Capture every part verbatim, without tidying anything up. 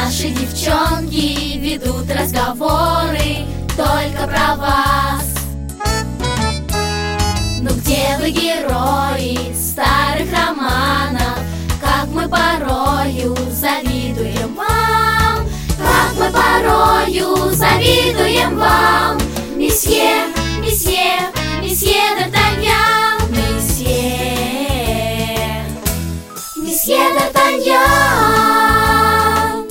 Наши девчонки ведут разговоры только про вас. Ну где вы, герои старых романов? Как мы порою завидуем вам, как мы порою завидуем вам. Месье, месье, месье Д'Артаньян, месье, месье Д'Артаньян.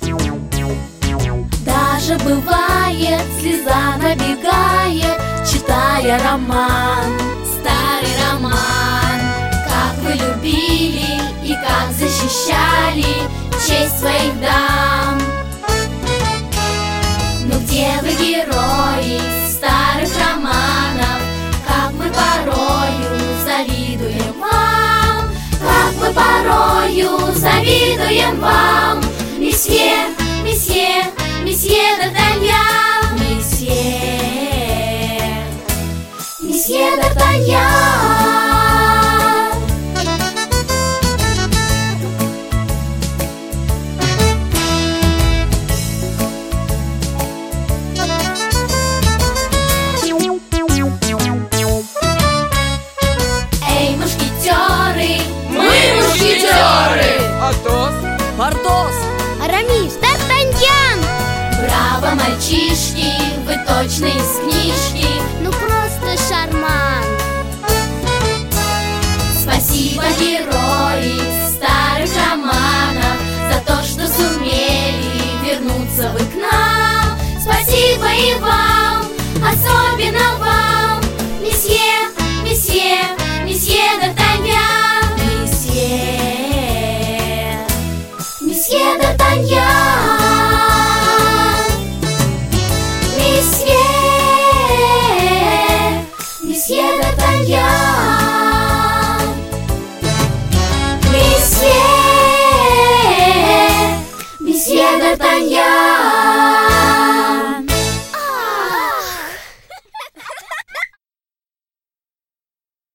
Даже бывает, слеза набегает, читая роман, старый роман. Как вы любили и как защищали честь своих дам. Ну где вы, герои старых романов? Как мы порою завидуем вам, как мы порою завидуем вам. Месье, месье, месье Д'Артаньян, месье, месье Д'Артаньян. Атос, Портос, Арамис, Д'Артаньян. Браво, мальчишки, вы точно из книжки. Ну просто шарман. Спасибо, герои старых романов, за то, что сумели вернуться вы к нам. Спасибо и вам, особенно вам.